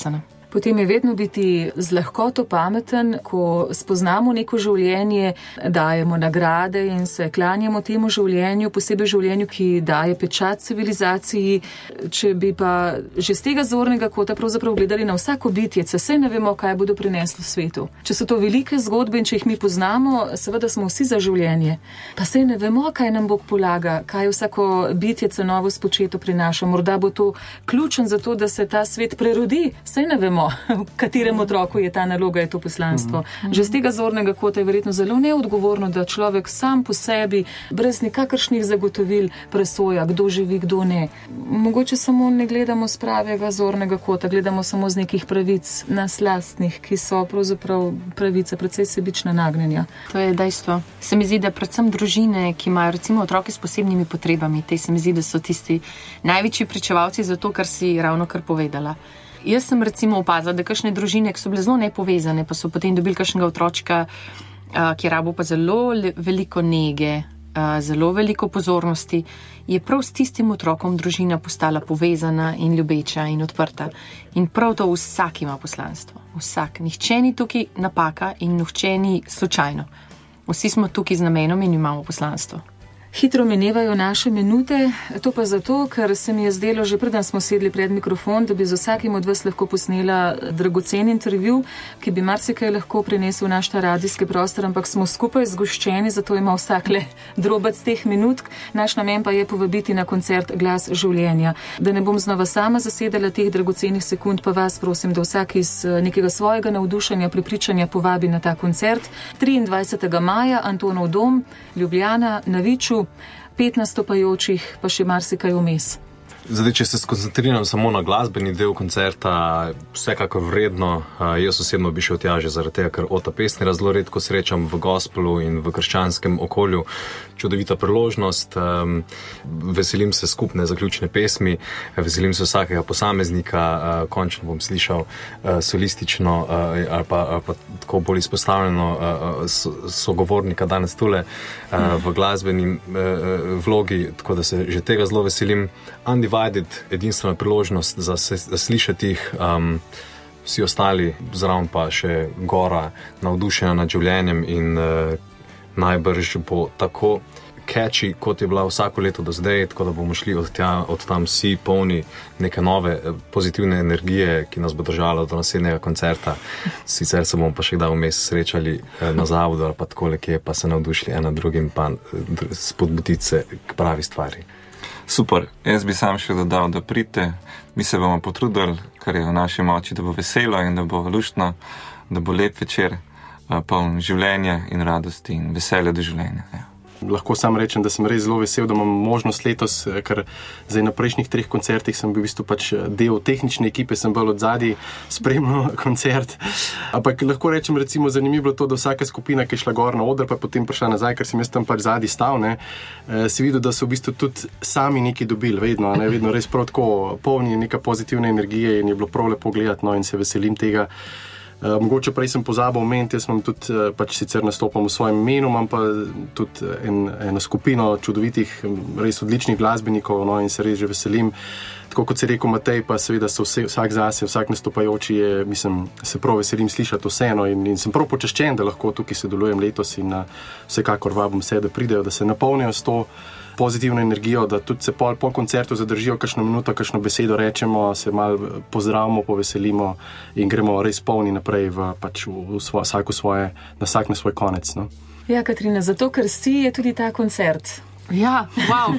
Potem je vedno biti z lahkoto pameten, ko spoznamo neko življenje, dajemo nagrade in se klanjamo temu življenju, posebej življenju, ki daje pečat civilizaciji. Če bi pa že z tega zornega kota pravzaprav gledali na vsako bitjece, saj ne vemo, kaj bodo prineslo svetu. Če so to velike zgodbe in če jih mi poznamo, seveda smo vsi za življenje. Pa saj ne vemo, kaj nam Bog polaga, kaj vsako bitjece novo spočeto prinaša. Morda bo to ključen za to, da se ta svet prerodi, saj ne vemo, kateremu otroku je ta naloga, je to poslanstvo. Mm-hmm. Že z tega zornega kota je verjetno zelo neodgovorno, da človek sam po sebi, brez nikakršnih zagotovil presoja, kdo živi, kdo ne. Mogoče samo ne gledamo z pravega zornega kota, gledamo samo z nekih pravic nas lastnih, ki so pravzaprav pravice, precej sebična nagnjenja. To je dejstvo. Se mi zdi, da predvsem družine, ki imajo recimo otroke s posebnimi potrebami, te se mi zdi, da so tisti največji pričevalci za to, kar si ravno kar povedala. Jaz sem recimo opazila, da kakšne družine, ki so bile zelo nepovezane, pa so potem dobili kakšnega otročka, ki je rabo pa zelo veliko nege, zelo veliko pozornosti, je prav s tistim otrokom družina postala povezana in ljubeča in odprta. In prav to vsak ima poslanstvo. Vsak. Nihče ni tukaj napaka in nihče ni slučajno. Vsi smo tukaj z namenom in imamo poslanstvo. Hitro minevajo naše minute, to pa zato, ker se mi je zdelo, že preden smo sedli pred mikrofon, da bi z vsakim od vas lahko posnela dragocen intervju, ki bi marsikaj lahko prinesel naš ta radijski prostor, ampak smo skupaj zgoščeni, zato ima vsak le drobec teh minut. Naš namen pa je povabiti na koncert Glas življenja. Da ne bom znova sama zasedala teh dragocenih sekund, pa vas prosim, da vsak iz nekega svojega navdušenja, prepričanja povabi na ta koncert. triindvajsetega maja, Antonov dom, Ljubljana, na Viču, pet nastopajočih, pa še marsikaj vmes. Zdaj, če se skoncentriram samo na glasbeni del koncerta, vsekakor vredno. Jaz osebno bi šel tja že zaradi tega, ker Ota Pestnerja zelo redko srečam v gospelu in v krščanskem okolju. Čudovita priložnost, veselim se skupne zaključne pesmi, veselim se vsakega posameznika, končno bom slišal solistično ali pa, ali pa tako bolj izpostavljeno sogovornika danes tule v glasbeni vlogi, tako da se že tega zelo veselim. Undivided, edinstvena priložnost za, se, za slišati jih, um, vsi ostali zraven pa še gora navdušena nad življenjem in uh, najbrž bo tako catchy, kot je bila vsako leto do zdaj, tako da bomo šli od, tja, od tam vsi polni neke nove pozitivne energije, ki nas bo držala do naslednjega koncerta. Sicer se bomo pa še kdaj vmes srečali uh, na zavodu ali pa tako lekje, pa se navdušili ena drugim, pa uh, spodbuditi se k pravi stvari. Super, jaz bi sam še dodal, da pridite, mi se bomo potrudili, kar je v naši moči, da bo veselo in da bo luštno, da bo lep večer, poln življenja in radosti in veselja do življenja. Ja. Lahko sam rečem, da sem res zelo vesel, da imam možnost letos, ker zdaj na prejšnjih treh koncertih sem bil v bistvu pač del tehnične ekipe, sem bolj od zadaj spremljal koncert. Ampak lahko rečem, recimo, zanimivo to, da vsaka skupina, ki je šla gor na oder, pa potem prišla nazaj, ker sem jaz tam pač zadaj stal, ne, si videl, da so v bistvu tudi sami nekaj dobili, vedno, ne, vedno res prav tako polni neka pozitivna energija in je bilo prav lepo gledati, no, in se veselim tega. Uh, mogoče prej sem pozabil omeniti, jaz sem tudi uh, pač sicer nastopam v svojem imenu, imam pa tudi en, eno skupino čudovitih, res odličnih glasbenikov, no, in se res že veselim. Tako kot se rekel Matej, pa seveda so vse, vsak zase, vsak nastopajoči je, mislim, se prav veselim slišati vseeno in, in sem prav počaščen, da lahko tukaj sodelujem letos in uh, vsekakor vabim vse, da pridejo, da se napolnijo s to pozitivno energijo, da tudi se pol po koncertu zadržijo kakšno minuto, kakšno besedo rečemo, se malo pozdravimo, poveselimo in gremo res polni naprej v, pač v, v svo, vsak v svoje, na vsak na svoj konec. No? Ja, Katrina, zato, ker si je tudi ta koncert. Ja, wow.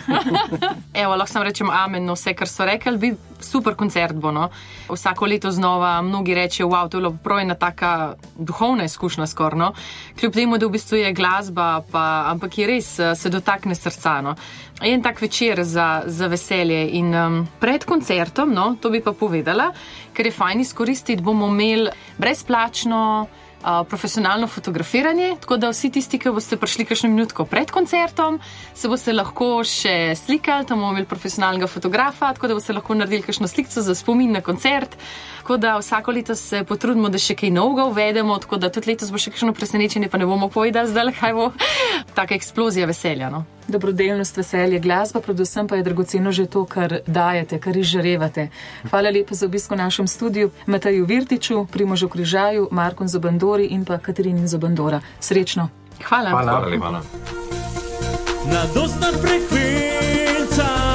Evo, lahko sam rečem amen, no vse, kar so rekli, bi super koncert bo, no. Vsako leto znova mnogi rečejo, wow, to je bilo prav ena taka duhovna izkušnja skor, no. Kljub temu, da v bistvu je glasba, pa, ampak je res, se dotakne srca, no. Je en tak večer za, za veselje in um, pred koncertom, no, to bi pa povedala, ker je fajn izkoristiti, bomo imeli brezplačno Uh, profesionalno fotografiranje, tako da vsi tisti, ki boste prišli kakšno minutko pred koncertom, se boste lahko še slikali, tam bomo imeli profesionalnega fotografa, tako da boste lahko naredili kakšno slikco za spomin na koncert, tako da vsako leto se potrudimo, da še kaj novega uvedemo, tako da tudi letos bo še kakšno presenečenje, pa ne bomo povedali zdaj, kaj bo taka eksplozija veselja, no. dobrodelnost, veselje, glasba, predvsem pa je dragoceno že to, kar dajete, kar izžarevate. Hvala lepa za obisko v našem studiu Mateju Virtiču, Primožu Križaju, Marku Zobandori in pa Katarini Zobandora. Srečno. Hvala. Hvala. Hvala lepa. Na dosta frekvenca